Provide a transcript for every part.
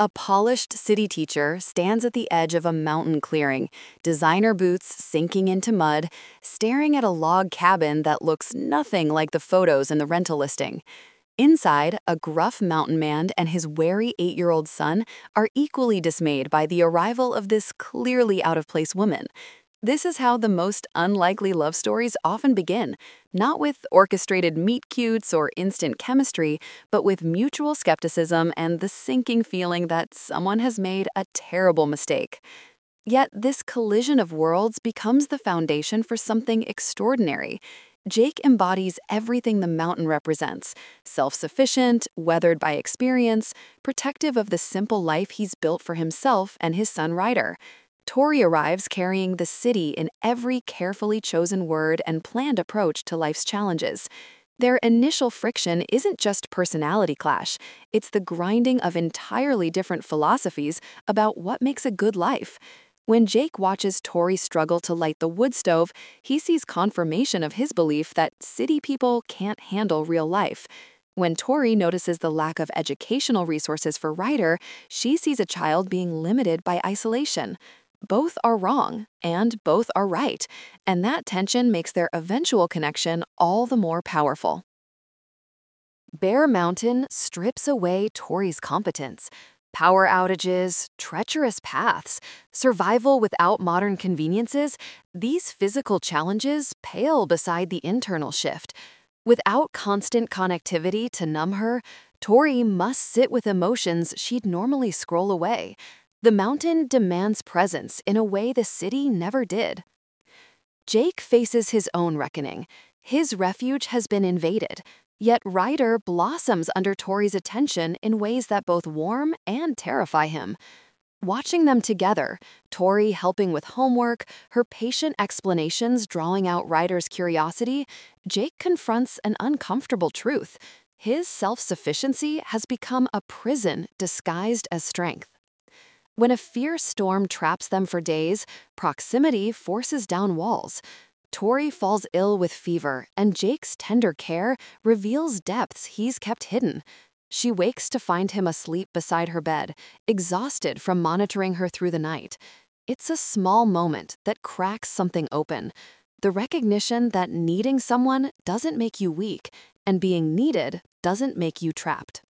A polished city teacher stands at the edge of a mountain clearing, designer boots sinking into mud, staring at a log cabin that looks nothing like the photos in the rental listing. Inside, a gruff mountain man and his wary 8-year-old son are equally dismayed by the arrival of this clearly out-of-place woman. This is how the most unlikely love stories often begin, not with orchestrated meet-cutes or instant chemistry, but with mutual skepticism and the sinking feeling that someone has made a terrible mistake. Yet this collision of worlds becomes the foundation for something extraordinary. Jake embodies everything the mountain represents: self-sufficient, weathered by experience, protective of the simple life he's built for himself and his son Ryder. Tori arrives carrying the city in every carefully chosen word and planned approach to life's challenges. Their initial friction isn't just personality clash, it's the grinding of entirely different philosophies about what makes a good life. When Jake watches Tori struggle to light the wood stove, he sees confirmation of his belief that city people can't handle real life. When Tori notices the lack of educational resources for Ryder, she sees a child being limited by isolation. Both are wrong, and both are right, and that tension makes their eventual connection all the more powerful. Bear Mountain strips away Tori's competence. Power outages, treacherous paths, survival without modern conveniences, these physical challenges pale beside the internal shift. Without constant connectivity to numb her, Tori must sit with emotions she'd normally scroll away. The mountain demands presence in a way the city never did. Jake faces his own reckoning. His refuge has been invaded, yet Ryder blossoms under Tori's attention in ways that both warm and terrify him. Watching them together, Tori helping with homework, her patient explanations drawing out Ryder's curiosity, Jake confronts an uncomfortable truth. His self-sufficiency has become a prison disguised as strength. When a fierce storm traps them for days, proximity forces down walls. Tori falls ill with fever, and Jake's tender care reveals depths he's kept hidden. She wakes to find him asleep beside her bed, exhausted from monitoring her through the night. It's a small moment that cracks something open. The recognition that needing someone doesn't make you weak, and being needed doesn't make you trapped.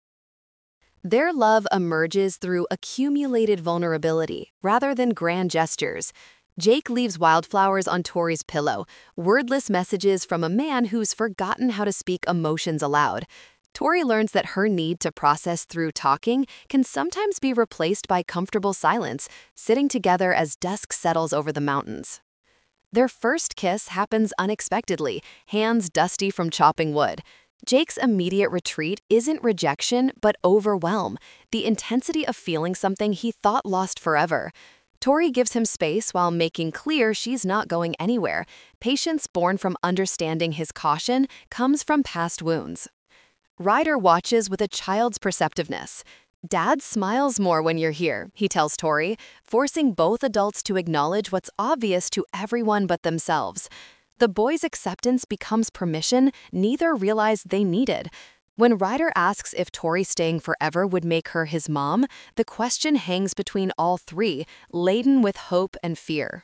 Their love emerges through accumulated vulnerability rather than grand gestures. Jake leaves wildflowers on Tori's pillow, wordless messages from a man who's forgotten how to speak emotions aloud. Tori learns that her need to process through talking can sometimes be replaced by comfortable silence, sitting together as dusk settles over the mountains. Their first kiss happens unexpectedly, hands dusty from chopping wood. Jake's immediate retreat isn't rejection, but overwhelm, the intensity of feeling something he thought lost forever. Tori gives him space while making clear she's not going anywhere. Patience born from understanding his caution comes from past wounds. Ryder watches with a child's perceptiveness. "Dad smiles more when you're here," he tells Tori, forcing both adults to acknowledge what's obvious to everyone but themselves. The boy's acceptance becomes permission neither realized they needed. When Ryder asks if Tori staying forever would make her his mom, the question hangs between all three, laden with hope and fear.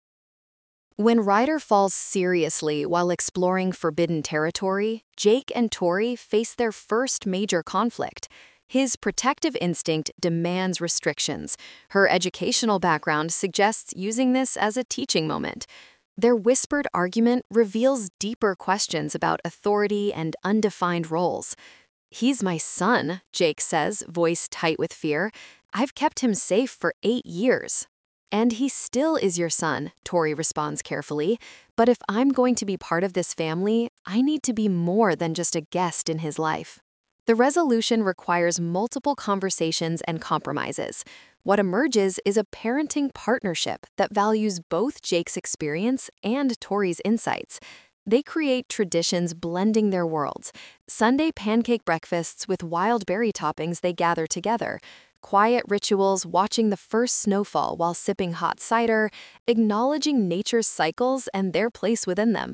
When Ryder falls seriously while exploring forbidden territory, Jake and Tori face their first major conflict. His protective instinct demands restrictions. Her educational background suggests using this as a teaching moment. Their whispered argument reveals deeper questions about authority and undefined roles. "He's my son," Jake says, voice tight with fear. "I've kept him safe for 8 years." "And he still is your son," Tori responds carefully. "But if I'm going to be part of this family, I need to be more than just a guest in his life." The resolution requires multiple conversations and compromises. What emerges is a parenting partnership that values both Jake's experience and Tori's insights. They create traditions blending their worlds: Sunday pancake breakfasts with wild berry toppings they gather together, quiet rituals watching the first snowfall while sipping hot cider, acknowledging nature's cycles and their place within them.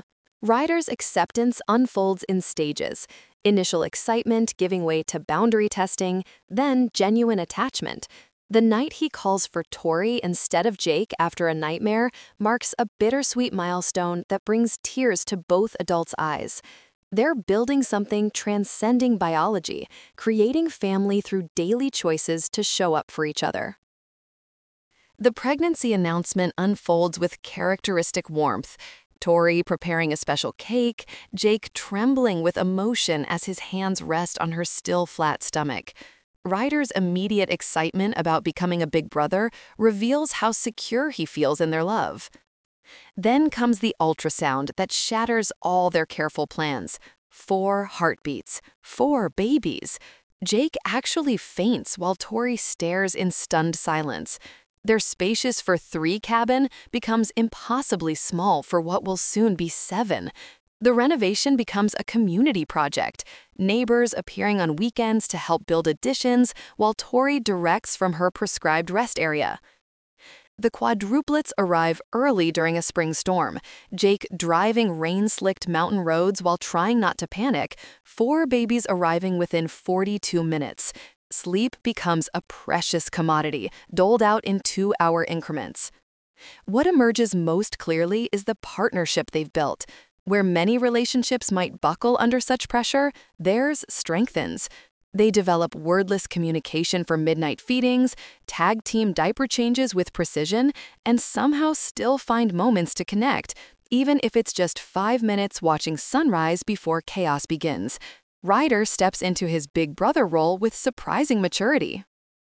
Ryder's acceptance unfolds in stages: initial excitement giving way to boundary testing, then genuine attachment. The night he calls for Tori instead of Jake after a nightmare marks a bittersweet milestone that brings tears to both adults' eyes. They're building something transcending biology, creating family through daily choices to show up for each other. The pregnancy announcement unfolds with characteristic warmth. Tori preparing a special cake, Jake trembling with emotion as his hands rest on her still flat stomach. Ryder's immediate excitement about becoming a big brother reveals how secure he feels in their love. Then comes the ultrasound that shatters all their careful plans. 4 heartbeats, 4 babies. Jake actually faints while Tori stares in stunned silence. Their spacious for 3 cabin becomes impossibly small for what will soon be 7. The renovation becomes a community project, neighbors appearing on weekends to help build additions while Tori directs from her prescribed rest area. The quadruplets arrive early during a spring storm, Jake driving rain-slicked mountain roads while trying not to panic, 4 babies arriving within 42 minutes. Sleep becomes a precious commodity, doled out in 2-hour increments. What emerges most clearly is the partnership they've built. Where many relationships might buckle under such pressure, theirs strengthens. They develop wordless communication for midnight feedings, tag team diaper changes with precision, and somehow still find moments to connect, even if it's just 5 minutes watching sunrise before chaos begins. Ryder steps into his big brother role with surprising maturity.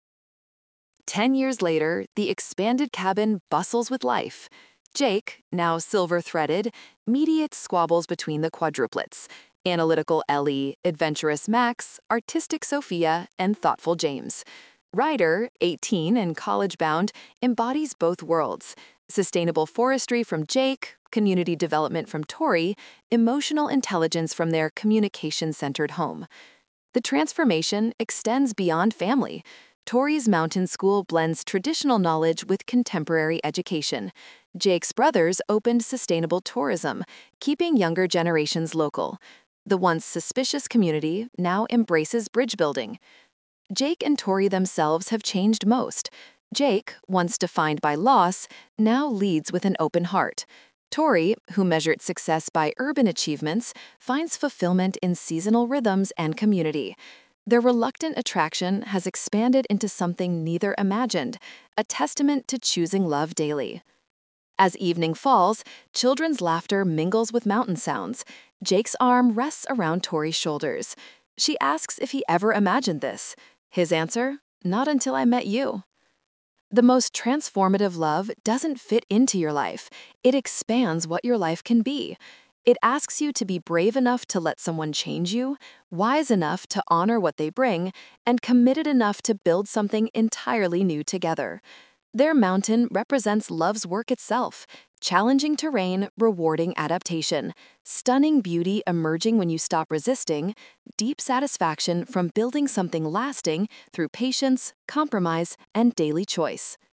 10 years later, the expanded cabin bustles with life. Jake, now silver-threaded, mediates squabbles between the quadruplets: analytical Ellie, adventurous Max, artistic Sophia, and thoughtful James. Ryder, 18 and college-bound, embodies both worlds: sustainable forestry from Jake, community development from Tori, emotional intelligence from their communication-centered home. The transformation extends beyond family. Tori's mountain school blends traditional knowledge with contemporary education. Jake's brothers opened sustainable tourism, keeping younger generations local. The once suspicious community now embraces bridge building. Jake and Tori themselves have changed most. Jake, once defined by loss, now leads with an open heart. Tori, who measured success by urban achievements, finds fulfillment in seasonal rhythms and community. Their reluctant attraction has expanded into something neither imagined, a testament to choosing love daily. As evening falls, children's laughter mingles with mountain sounds. Jake's arm rests around Tori's shoulders. She asks if he ever imagined this. His answer: "Not until I met you." The most transformative love doesn't fit into your life. It expands what your life can be. It asks you to be brave enough to let someone change you, wise enough to honor what they bring, and committed enough to build something entirely new together. Their mountain represents love's work itself: challenging terrain, rewarding adaptation, stunning beauty emerging when you stop resisting, deep satisfaction from building something lasting through patience, compromise, and daily choice.